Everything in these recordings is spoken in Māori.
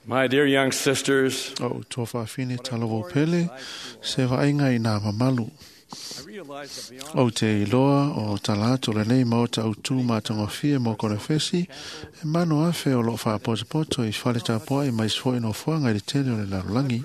My dear young sisters, O tō whawhine talawo pele, se wainga I nā mamalu. I realize that beyond O te iloa o talato le nei mo ta utu mātango fie mo kore fesi, e mano awhe o lo whapotopoto I whale tāpoa I mais fwoi no fuanga I le tele o le larulangi.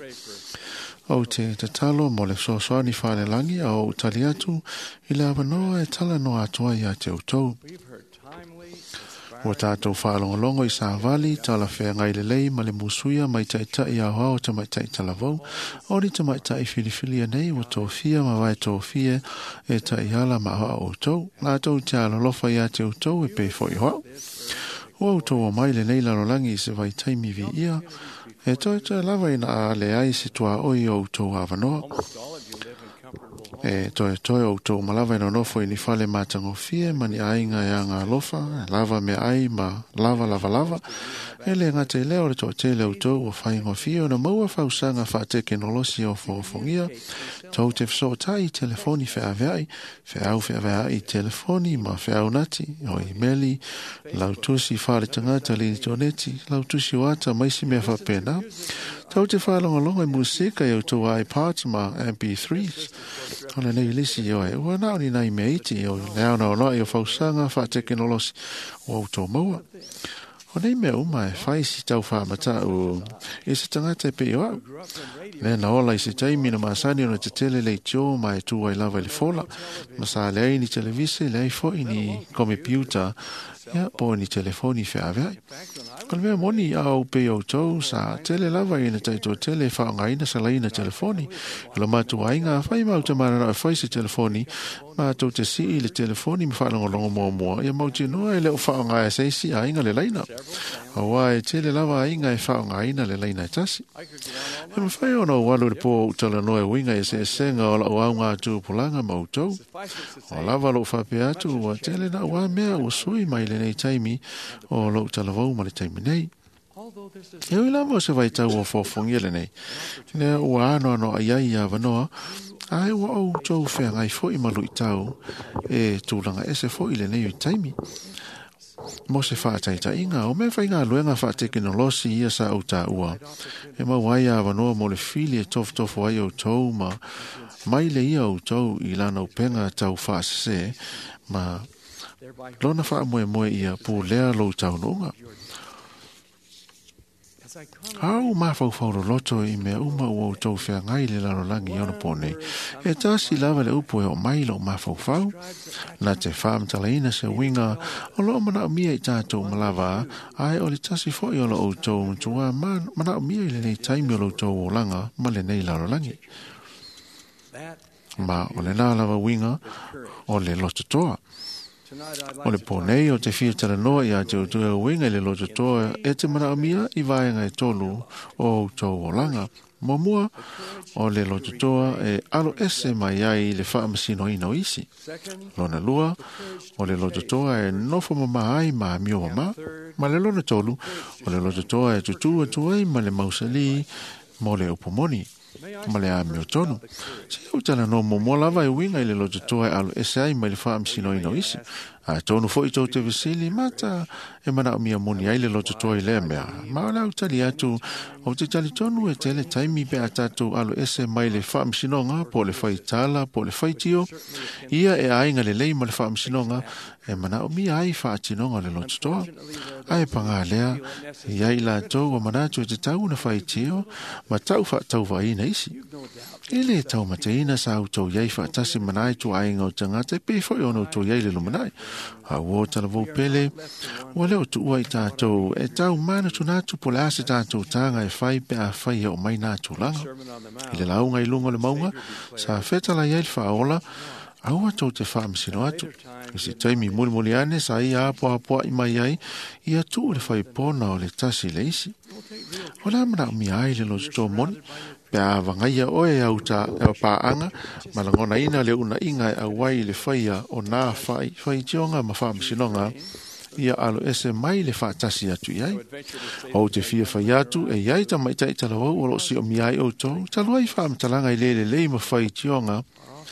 O te talo mo le soasoani whale langi a o utali atu, I le awanoa e tala no atua I a te utou. we've heard timely, O tātou whaalongolongo I sa vali, tala whea ngai le lei, ma le musuia, mai taitai a hoa o ta mai tai talavou, o ni ta mai tai filifili a nei, o tō fia, ma vai tō fia, e tai hala ma hoa o tau. Nā tau te alolofa I a te utou, e pe fo I hoa. O au tō o mai le nei larolangi se vai taimi vi ia, e toi te lava ina a le ai se tua oi o tō awanoa. almost all of you live in comfortable homes. E toi o tō malawa ina nofo I ni whale mātango fie, mani ainga e anga lofa, lava me ai ma lava, e le ngate leo le tō te leo tō o whaingo fie o na maua whausanga wha te kenolosi o whongia, tau te whsotai telefoni whaavai, whaavai telefoni ma whaunati, o imeli, lautusi whare tangata li toneti, lautusi wata maisi mea whapena, tau te whalongolongo I musika I tō iPods ma MP3s, o le nei lisi o e ua nao ni nai mea iti o leao na ona I o whausanga wha te kenolosi o au tō maua. O nei mea uma e whai si tau whamata o e se tangata pe o au. Le na ola I se taimi na maasani o na te tele le tio ma e tu ai lava le fola. Masa le ai ni televise, le ai fo ni kompiuta, ia po ni telefoni whaavai. Kone mea moni au pe o tau sa tele lava I na taito tele whaongaina sa laina telefoni. Ilo matu ainga whai mau te marana o whai se telefoni, mātou te si I le telefoni mi whanongolongo mua, ia mau te noa I leo whaonga e seisi ainga le laina. Awa e tele lava ainga e whaonga aina le laina e tasi. E ma whai ono walu le po utala noe winga e se senga o la o au ngā tūpulanga mau tau. O lava lo whape atu o tele na ua mea o sui mai le nei taimi o lo utala vau ma le taimi nei. E ui lava o se vai tau o whofongia le nei. Nea ua ano aiai a wanoa, ai ua au tau whea ngai fo I malu I tau e tūlanga e se fo I le nei I taimi. Mo se whaataita inga, o mea whainga luenga whaatekinolosi ia sa au tā ua. E mau ai a wanoa mo le fili e tofu ai au tau ma mai le ia au tau I lana upenga tau whaasese ma lona wha moe ia pu lea lo tau nunga. Au mawhau loto I mea uma ua tau whea ngai le larolangi ona pone. E tasi lava le upo e o mai lo mawhau. Na te whaamtalaina se winga o lo mana o mia I tātou malawa ai o le tasi foi o lo o tau mtua mana o mia I le nei taimi o lo tau o langa ma le nei larolangi. Ma o le nā lava winga o le loto toa. O le ponei o te whia tala noa I a te utua winga le loto toa e te mana o mia I vaenga e tolu o tau o langa. Momua o le loto toa e alo ese mai ai le whaamasino ino isi. Lona lua o le loto toa e nofo mama ai ma mio mama. Ma le lona tolu o le loto toa e tutua tuai ma le mausali mo le upomoni. Ma le a mio tonu. Si au tala no mo lava e winga I le loto toa e alo ese ai ma le whaamasino ino isi. A tonu fo I tau te vesili mata e mana o mia moni ai le loto toa I lea mea. Ma o tali atu o te tali tonu e tele taimi pe a tatu alo ese mai le whaamsinonga po le whaitala, po le whaitio. Ia e ainga le lei ma le whaamsinonga e mana o mia ai whaatinonga le loto toa. Ai panga lea, iai la tau o manatu e te tau na whaitio, ma tau whaatau waina isi. Ile tau mateina sa au tau iai whaatasi manai tu ainga o tangata e pefo I ono tau iai le lumanai. A uo tala vau pele, ua leo tu ua I tātou e tau mana tu nātu po le ase tātou tanga e whai pe a whai o mai nātu langa. I le launga I lunga le maunga, sa whetala iai le whaola, aua tau te whaamasino atu. I se taimi muli ane sa I apoa I mai ai, I atu le whai pona o le tasi le isi. O la mana o mi ai le loto tō moni, pe a wangaia oe au ta e paanga, malangona ina le una inga e awai le whaia o nā whai tionga ma whaamasinonga, ia alo ese mai le whaatasi atu iai. O te whia whai atu e iai ta mai tai talau o lo si o mi ai o tau, talu ai whaamatalanga I le ma whai tionga,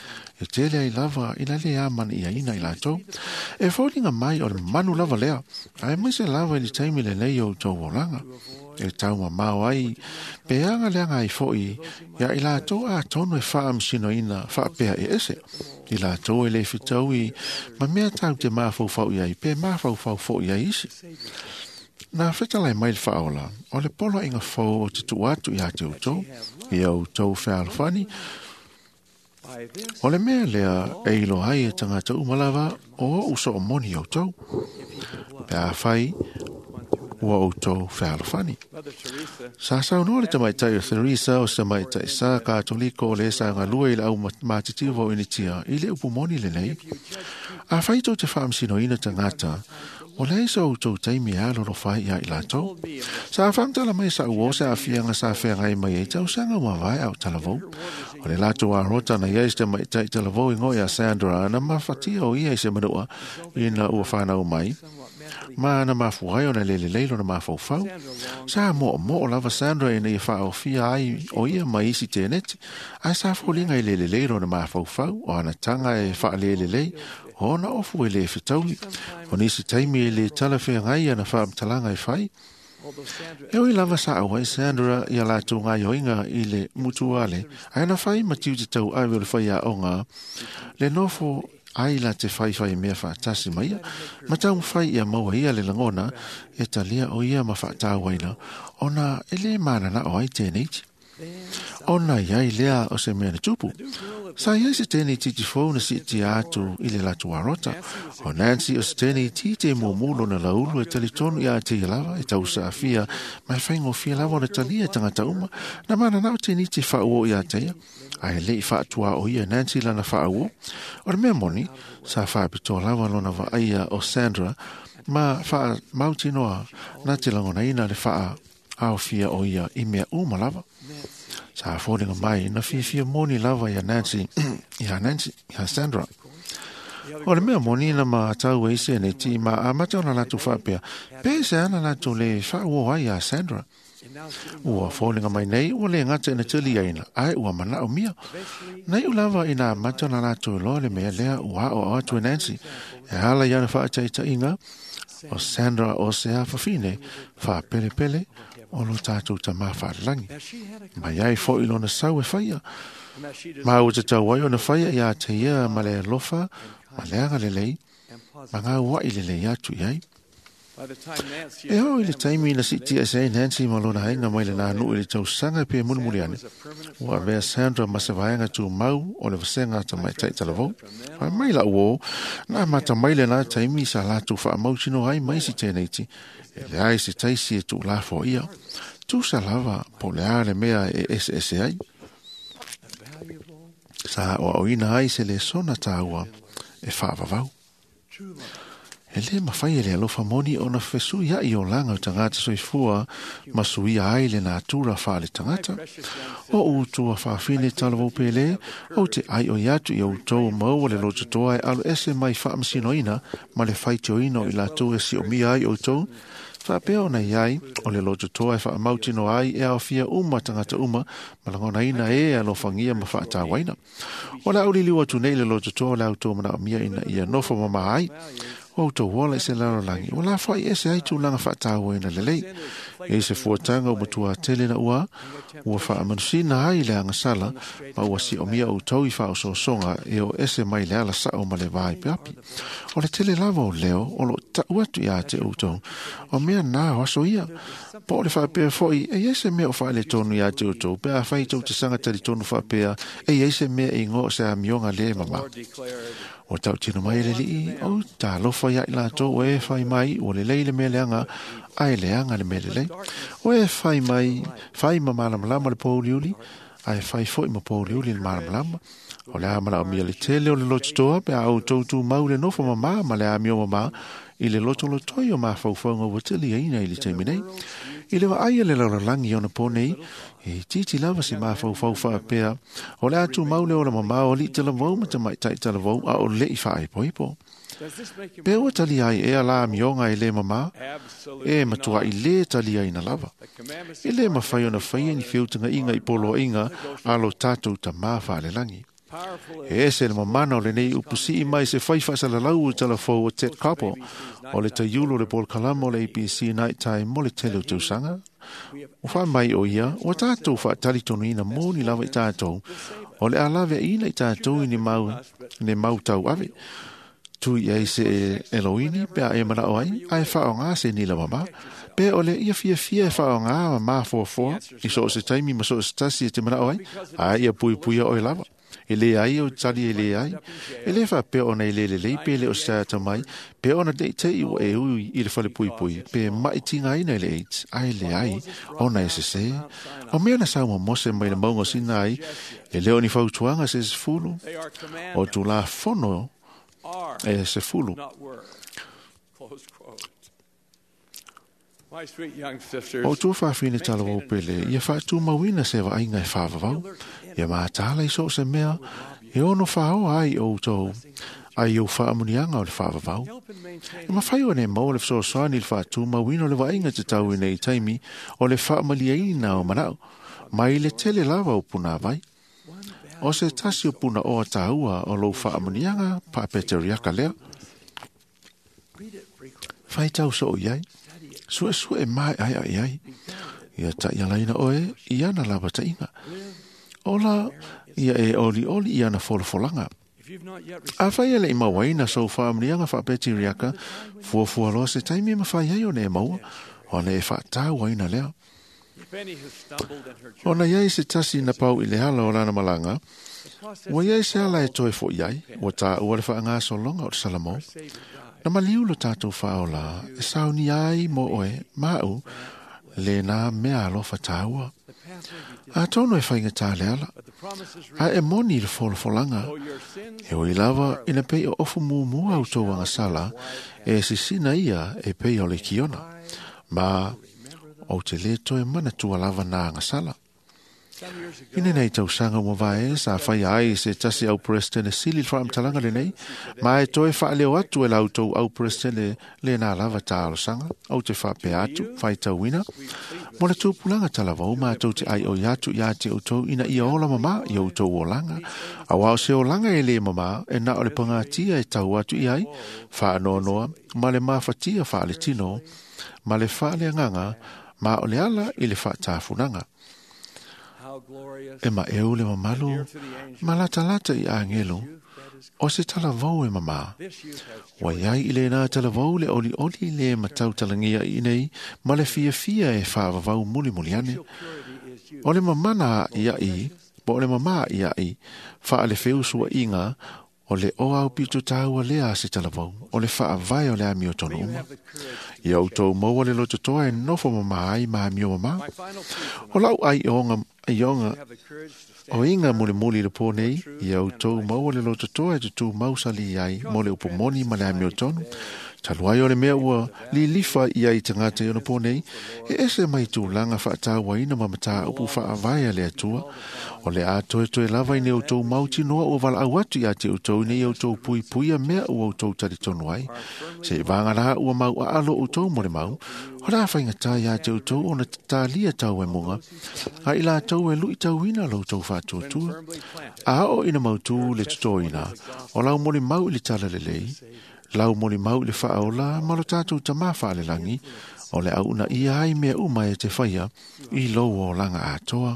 e tele ai lava ina le aman ia ina ila tau. E fōringa mai o le manu lava lea, ai mai se lava ili taimi le lei o tau wolanga. E tau ma mau ai, pe anga leanga ai fōi, ia ila tau a tonu e wha amsino ina, wha pea e ese. Ila tau e le fitau i, ma mea tau te mafau iai, pe mafau iai isi. Na whetalai mai le whaola, o le polo inga fau o te tuatu i a te utou, i au tau whaalwhani, o le mea lea e ilo hai e tangata umalawa o uso o moni au tau. Pe a whai, ua au tau whaalwhani. Sa sau noa le tamaitai o Theresa o sa maitai sa katoliko o le sa ngā lua i le au matitiwa o initia i le upu moni le nei. A whai tau te whaamsino ina tangata, o le isa o tau taimi a loro whai ia i la tau. Sa whamtala mai sa uo sa awhianga sa whengai mai e tau sanga mawai au talavou. O le lato a rota na iais te mai tai talavou i ngoi a Sandra na mawhatia o ia i se manua i na ua whanau mai. Ma na mafuai o na lele leilo na mafau. Sa mo o lava Sandra i na i wha o fia ai o ia mai isi teneti. Ai sa fōlinga i lele leilo na mafau o ana tanga e wha lele lei. Ona ofu e le fitauli, o nisi taimi e le talawhea ngai ana whaamtalanga e whai. Eo i lava sa awai Sandra i a lātou ngai oinga i le mutuale, ai ana whai matiu te tau ai le whai a onga, le nofo ai la te whai mea whaatasi maia, matau whai ia maua ia le langona, e talia o ia ma whaatawaina, ona e le mana na o ai tēneiti. Ona iai lea o se mea na tupu. Sa iai se tēnei titi fōu na si ti atu i le latu arota. O Nancy o se tēnei titi e mōmulo na laulu e talitonu i a te lava e tau sa afia mai whaingo fia lava na talia e tangata uma na mana nao tēnei te whauo i a teia. Ai le i whaatua o ia Nancy lana whauo. O le mea moni, sa whaapitoa lava lona wa aia o Sandra ma wha mautinoa na te langona ina le wha au fia o ia i mea uma lava. Sa fōringa mai na fia moni lava ia Nancy, ia Sandra. O le mea moni na ma tau e ise ne ti ma a matau na latu whapea. Pe se ana latu le whauo ai ia Sandra. Ua fōringa mai nei, ua le ngata ina tili aina, ai ua mana o mia. Nei u lava ina matau na latu lo le mea lea ua o atu e Nancy. E hala iana whaataita inga, o Sandra o se a whawhine, wha pele, o lo tātou ta mawhaalangi. Mai ai fo ilo na sau e whaia. Ma o te tau wai o na whaia i a te ia ma le lofa, ma le anga le lei, ma ngā wai le lei atu i ai. E ho i le taimi na si TSA Nancy ma lona hainga mai le nānu i le tau sanga pe munumuri ane. Ua vea Sandra ma se vaenga tu mau o le vasenga ta mai tai talavou. Ai mai la uo, na mata mai le nā taimi sa lātu wha mautino ai mai si tēneiti. E le ai se taisi e tu la fo ia. Tu sa lava po le a le mea e SS ai. Sa o ina ai se le sona tāua e whaavavau. E le mawhai e le alofa moni o na whesu ia i o langa o tangata soifua masu ia ai le nā tūra wha le tangata. O utua whaafine talavau pele, o te ai o iatu i au tau mau le loto toa e alu ese mai whaamsino ina ma le whaitio ino i la tū e si o mi ai o tau. Whapea o na iai, o le loto toa e whaamautino ai e au fia uma tangata uma, malangona ina e alofangia ma whaatawaina. O la auli liwa tu nei le loto toa le au tō mana o mia ina ia nofo mama ai. O tau wala se lara langi. O la whai ese ai tu langa whaatawaina le lei. E se fuatanga o matua tele na ua whaamanusina ai le anga sala, ma ua si o mia o tau i whao songa e o ese mai le ala sao ma le vai peapi. O le tele lava o leo, o lo tauatu i a te utau. O mea nā waso ia. Po le whapea foi, e ese mea o whaile tonu i a te utau. Pea whai tau te sanga tari tonu whapea, e ese mea i ngō se a mionga le mama. O tau tino mai le li, o tā lofa ia i la tō e whai mai, o le leile mea leanga, ai leanga le mele lei. O e whai mai, whai ma malamalama le pōliuli, ai whai foi ma pōliuli le malamalama. O le amala o mia le tele o le loto toa, pe au tautu mau le nofo mama, ma le amio mama, i le loto lo toi o ma whauwhaunga watili aina i le teiminei. I le wa aia le lauralangi o na pōnei, e titi lava si ma whauwhau whaapea, o le atu mau le o la mama o li talavau ma tamai tai talavau, a o le i whaai poipo. Pe ua tali ai e ala mionga i le mama, e matua i le tali ai na lava. I le mawhai o na whaia ni whiutanga inga i polo inga, alo tātou ta mawha le langi. powerful E se le mamana o le nei upusi i mai se whaifa sa la lau o tala fo o Ted Kapo o le ta yulo le Paul Kalama o le APC Night Time mo le tele o tausanga. O wha mai o ia, o tātou wha tali tonu ina mō ni lawa i tātou, o le alawe ina i tātou i ni mau tau ave. Tui ai se Eloini, pea e mana o ai, ai wha o ngā se ni la mama, pea o le ia fia e wha o ngā ma fua fua, i so o se taimi ma so o se tasi e te mana o ai, ai ia pui puia o i lava. E le ai o tali e le ai. E le wha pea ona i le pe le o se tata mai, pea ona dei te i o e ui i le whale pui pui, pea mai tinga ina i le AIDS, ai le ai, ona e se se. O mea na sauma mose mai na maunga sina ai, e leo ni whautuanga se se fulu, o tu la fono e se fulu. O tu whawhine tala o pele, ia whatu mawina se wa ainga e whawawau, ia maa tala i so se mea, e ono whao ai o tau, ai o whaamunianga o le whawawau. E mawhai o ne mau le so soani le whatu mawina o le wa ainga te tau i nei taimi, o le whaamaliaina o manao, mai le tele lava o puna vai. O se tasi o puna o a taua o lo whaamunianga, pa peteriaka lea. Whai tau so o iai. Sue e mai ai. Ia ta ia laina oe, ia na lava ta inga. Ola, ia e oli ia na folanga. A whai ele i mawaina so whaamnianga whapeti riaka, fua loa se taimi ma whai ai o ne maua, o ne e whaatā waina lea. O na iai se tasi na pau i le hala o lana malanga, wa iai se ala e toi fo iai, o ta ua le whaanga so longa o le salamo. Na maliu lo tātou whaola, e sauni ai mo oe, mau, le nā mea alofa tāua. A tono e whainga tāle ala. A e moni le folanga. E o i lava, ina pei o ofu mua au tō wanga sala, e si sina ia e pei o le kiona. Ma, o te le toe mana tua lava nā ngā sala. Ine nei tau sanga mo vae, sa whai ai se tasi au Preston e sili whaam talanga le nei, ma e toi wha leo atu e lau tau au Preston le nā lava tālo sanga, au te wha pe atu, whai tau wina. Mo le tūpulanga talavau, ma tau te ai o iatu i ate o tau ina ia ola mama i o tau o langa. A wao se o langa e le mama, e na o le panga tia e tau atu i ai, wha noa, ma le mawhatia wha le tino, ma le wha le nganga, ma o le ala i le wha tāfunanga. E ma e ule mamalu, ma lata i angelo, o se talavau e mama. Wa iai i le nā talavau le oli le matau talangia i nei, ma le fia e whaavavau muli ane. O le mamana ia i, po o le mama ia i, wha le feu sua inga, o le o au pito tāua lea se talavau, o le wha vai o le ami o tonu uma. Ia utou maua le loto toa e nofo mama ai ma ami o mama. O lau ai ionga, o inga muli le pōnei, ia utou maua le loto toa e tutu mausali ai mo le upomoni ma le ami o tonu. Taluai o le mea ua li lifa ia i tangata i ona pōnei, e ese mai tū langa whaata waina mamata upu wha vai le atua. O le a toe lava i ne utou mauti noa o wala au atu i ate utou nei utou pui a mea ua utou tari tonu ai. Se i vanga raha ua mau a alo utou mo le mau, o la whainga tā i ate utou o na tā lia tau e munga, a i la tau e lui tau ina lo utou whātua tua. A o ina mautu le tuto ina, o lau moni mau i le tala le lei, lau moni mau le whaola, malo tātou tamā whaale langi, o le au na ia ai mea uma e te whaia, i lo o langa atoa.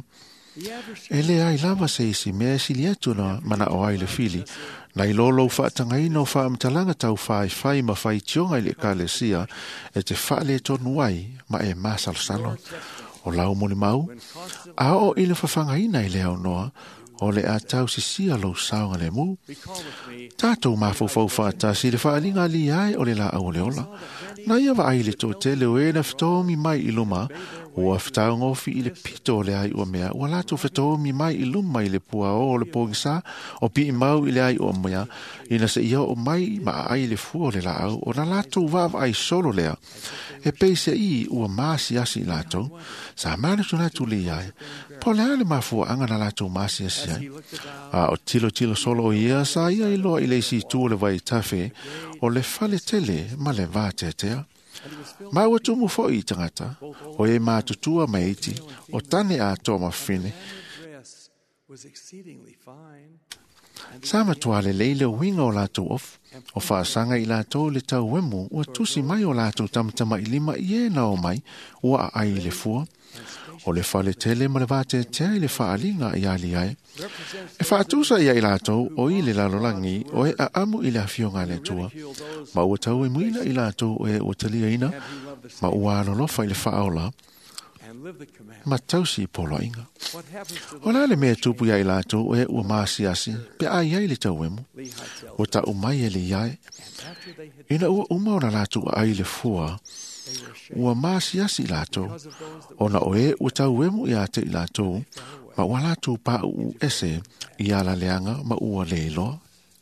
E le ai lava se isi mea sili atu na mana o ai le fili, na i lolo whaatangai no whaamtalanga tau whai ma whai tionga i le kālesia, e te whaale tonu ai, ma e māsalo. O lau moni mau, a o i le whawhangaina i le au noa, o le a tau sisia lo saunga le mu. Tātou mawhau whaatasi le whaalinga li ai o le la au le ola. Na ia wa ai le tō te leo e na whatomi mai i luma, ua whatau ngofi i le pito le ai ua mea, ua lato whatomi mai i luma i le pua o le pōgisa, o pi i mau i le ai ua mea, ina se ia o mai ma ai le fua o le la au, o na lato wawa ai solo lea. E peise i ua maasi asi lato, sa mana tu natu li ai, po le ale mafua anga na lato maasi asi ai. A o tilo solo o ia, sa ia i loa i le si tu le vai tafe, o le fale tele ma le vā tetea. Ma ua tumu fo i tangata, o e mātutua maiti, o tane a tō mawhine. Sama tua le leile winga o lātou ofu. O whaasanga i lātou le tau wemu ua tusi mai o lātou tamatama i lima i e nao mai ua a ai le fua. O le whale tele ma le vāte tea i le whaalinga i ali ai. E whaatusa ia i lātou o i le lalolangi o e a amu i le awhionga le tua. Ma ua tau e muina i lātou o e o talia ina, ma ua alolofa i le whaaola, ma tausi polo inga. O la le mea tupu ia i lātou o e ua maasiasi, pe a iai le tau emu. O ta umai e le iai. Ina ua umau na lātou a ai le fua, ua maasiasi i lātou. Ona o e ua tau emu i ate i lātou, ma ua lātou pa u ese i ala leanga ma ua le loa.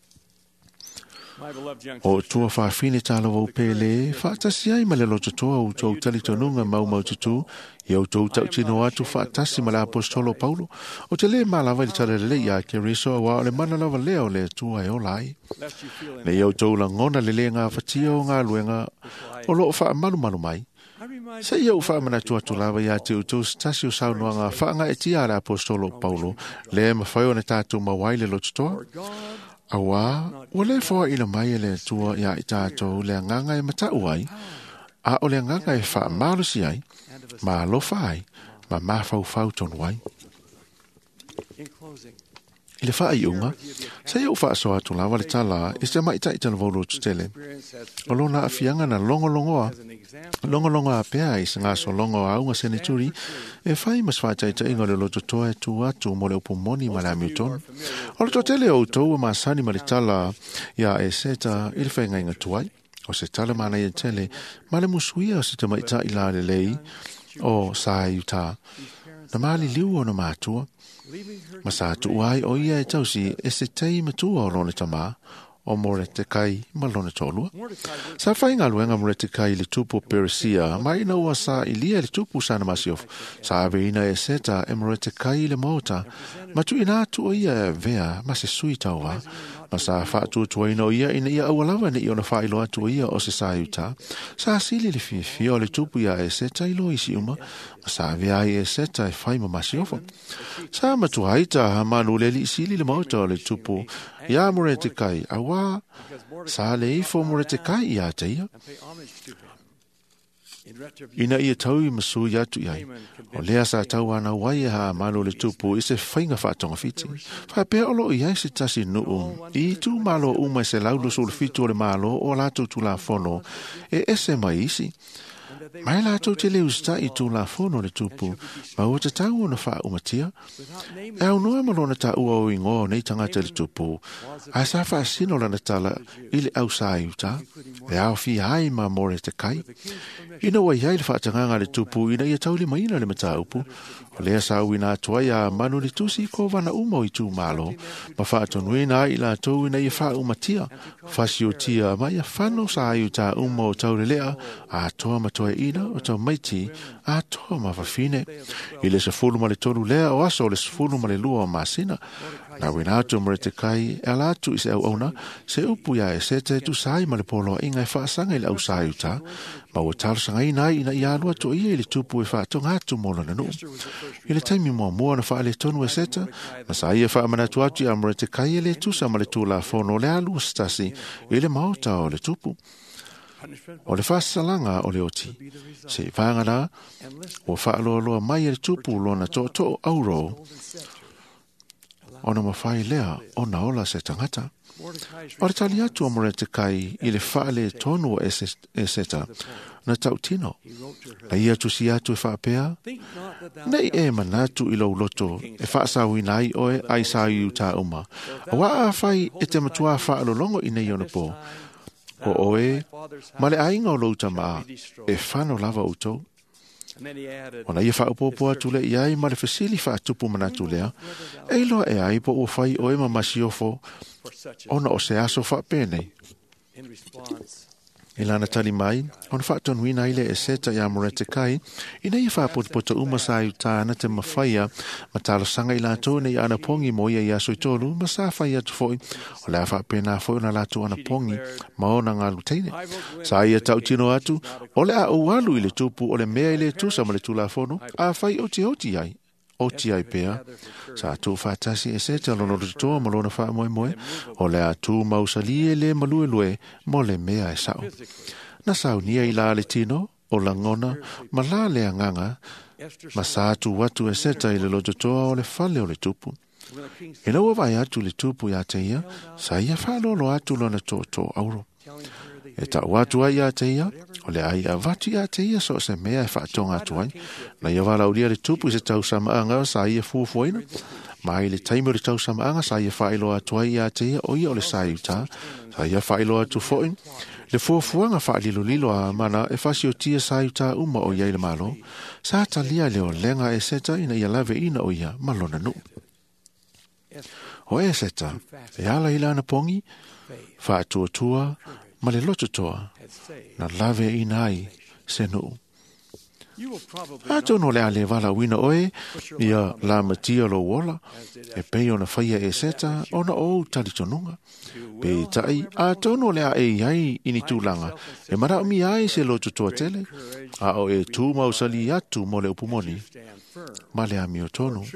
O tua whaafine tāla wau pēle, whaatasi ai ma le loto toa u tau talitonunga mau tutu, i au tau tau tino atu whaatasi ma le apostolo Paulo, o te le malawa i tala le ia ke riso wa o le mana lava leo le tua e o lai. Le iau tau la ngona le le ngā whatia o ngā luenga, o loo wha malu mai. Sa iau wha mana tua tulawa i ate u tau stasi o saunuanga whaanga e tia le apostolo Paulo, le mawhai o ne tātou mawai le loto toa. Awa, ua le fōa ina mai e le tua ia i tātou le nganga e matau ai, a o le nganga e wha marusi ai, ma alofa ai, ma mawhau tonu ai. I le wha i unga, sa iau wha asoa tu lawa le tala, e se mai tai tana volo tutele. O lona a fianga na longolongoa a pea i se ngaso longo a unga senituri, e whai mas whātai ta inga le loto toa e tu atu mo le upomoni ma le amiuton. O le totele o tau ma sani ma le tala ia e seta i le whainga inga tuai. O se tala mana i tele, ma le musuia o se te maita i la le lei o sa iuta. Na mali liu o na mātua. Ma sa tu ai o ia e tausi e se tei matua o lone tama o more te kai ma lone tolua. Sa whainga luenga more te kai le tupu Peresia, ma ina ua sa ilia le tupu sana masiof. Sa aveina e seta e more te kai le mota, ma tu ina atu o ia e vea ma se sui taua. Ma sa whaatu tua ina o ia ina ia awalawa ni iona whailo atu o ia o se sa iuta. Sa asili le fia o le tupu ia e seta ilo isi uma, ma sa avea e seta e whaima masiofo. Sa matu haita ha manu le li isili le mota o le tupu, ia more te kai awa, sa le ifo more te kai ia te ia. Ina ia tau i masu i atu iai. O lea sa tau ana wai ha malo le tupu i se whainga whaatonga fiti. Whapea olo i ai se tasi nuu. I tu malo uma se laulo sul fitu o le malo o lato tu la fono e ese mai isi. Mai lato te leu sta i tu la fono le tupu, ma o te tau o na wha umatia. E au noa malona ta ua o ingo nei tangata le tupu, a sa wha sino lana tala i le au sa iuta, e au fi ai ma more te kai. Ina wa iai le whaatanganga le tupu, ina ia tau le maina le mata upu, o lea sa uina atua ia manu le tusi ko wana umo i tu malo, ma whaatonuina i la tau ina ia wha umatia, whasio tia ma ia whano sa iuta umo tau le lea, a toa matoa ina o tau maiti a toa ma whawhine. I le se fulu ma le tonu lea o aso le se fulu ma le lua o masina. Na wina atu mre te kai e ala atu i se au auna se upu ia e sete tu sai ma le polo inga e whaasanga i le au sai uta. Ma ua talasanga ina ina i alua to ia i le tupu e whaatonga atu mola na nu. I le taimi mua na wha le tonu e seta, ma sa ia wha amanatu atu i amre te kai e le tusa ma le tula fono le alu stasi i le maota o le tupu. O le whaasalanga o le oti, se whangana, o whaaloaloa mai e le tupu lona to auro, o na mawhai lea o na ola se tangata. O le tali atu o more te kai i le whaale tonu e seta, na tau tino. Na ia tu si atu e whaapea, nei e manatu i lau loto e whaasau inai oe ai sa iu ta uma. A waa a whai e te matua whaalolongo i nei ona po. O oe, ma le ainga o louta maa, e whano lava utou. O na ia whaupopo atu le iai ma le whasili whaatupu manatu lea, e loa e ai po o whai oe ma masiofo, ona o se aso whapene. E lana tali mai, ona whaatonuina ile e seta i amore te kai, ina ia whaapotipota uma sa iu tāna te mawhaia, ma talosanga i lato nei ana pongi mo ia i aso i tolu, ma sa whai atu foi, o lea whaapena foi ona lato ana pongi, ma ona ngā luteine. Sa ia tau tino atu, o lea o walu i le tupu o le mea i le tusa ma le tula fono, a whai oti ai. o ti ai pea. Sa tu whatasi e se te alono toa malona wha moe moe, o le atu mausali e le malue lue mo le mea e sao. Na sau nia i la le tino, o la ngona, ma la le anganga, ma sa atu watu e seta i le loto toa o le fale o le tupu. E laua vai atu le tupu ia te ia, sa ia whalolo atu lona to auro. E ta watu ai ia te ia, o le ai a vatu ia te ia so se mea e whaatonga atu ai. Na ia wala uria le tupu se tau samaanga sa ia fuafuaina, ma ai le taimo le tau samaanga sa ia whailo atu ai ia te ia o ia o le sa iuta, sa ia whailo atu foin. Le fuafuanga whaalilo lilo a mana e whasi o tia sa iuta uma o ia le malo, sa talia leo lenga e seta ina ia lave ina o ia malona nu. O e seta, e ala ila na pongi, whaatua ma le loto toa, na lave ina ai se nuu. Ato no le ale wala wina oe, ia la matia lo wola, e peo na whaia e seta, o na o talitonunga. Pe tai, ato no le a e iai ini tūlanga, e mara mi ai se loto toa tele, a o e tū mausali atu mo le upumoni, ma le ami o tonu.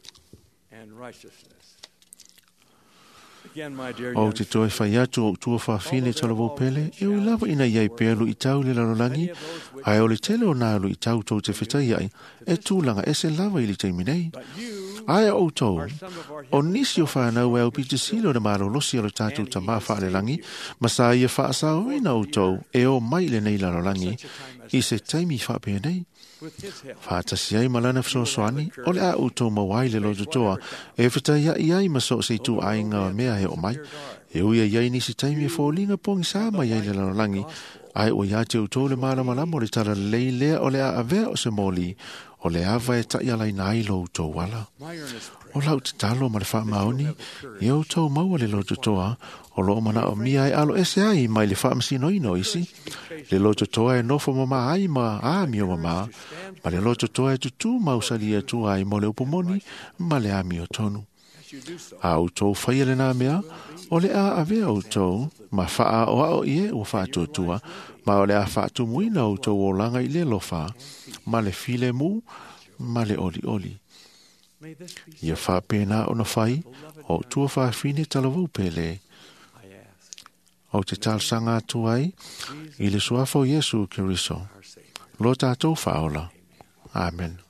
O te toi whai atu o tua whawhine talavou pele, e ui lava ina iai pēlu i tau le lalolangi, ai o le tele o nālu i tau tau te whetai ai, e tūlanga e se lava i li teiminei. Ai o tau, o nisi o whanau e au pita silo na maro losi alo tātou ta maa whaale langi, ma sa ia whaasa o ina o tau, e o mai le nei lalolangi, i se teimi whapea nei. Whātasi ai malana whsosoani, o le a utou mawai le loto toa, e whatai ai ai maso se tu ainga mea he o mai. E uia iai nisi taimi e whōlinga pongi sā mai ai le lalolangi, ai o ia te utou le malamalamo le tara lei lea o le a avea o se moli, o le ava e tai alai nai lo utou wala. O lau te talo ma le wha maoni, e utou maua le loto toa, o loo mana o mia e alo ese ai mai le wha masino ino isi. Le loto toa e nofo mama ai ma a mio mama, ma le loto toa e tutu mausali e tu ai mo le upumoni, ma le a mio tonu. A utou whaia le nā mea, o le a avea utou, ma wha o ao ie o wha tuatua, ma o le a wha tumuina utou o langa i le lofa, ma le file mu, ma le oli oli. Ia wha pēnā o na whai, o tua wha whine talavou pele. O te talsanga atu ai, i le suafo Jesu Kiriso. Lo tātou whaola. Amen.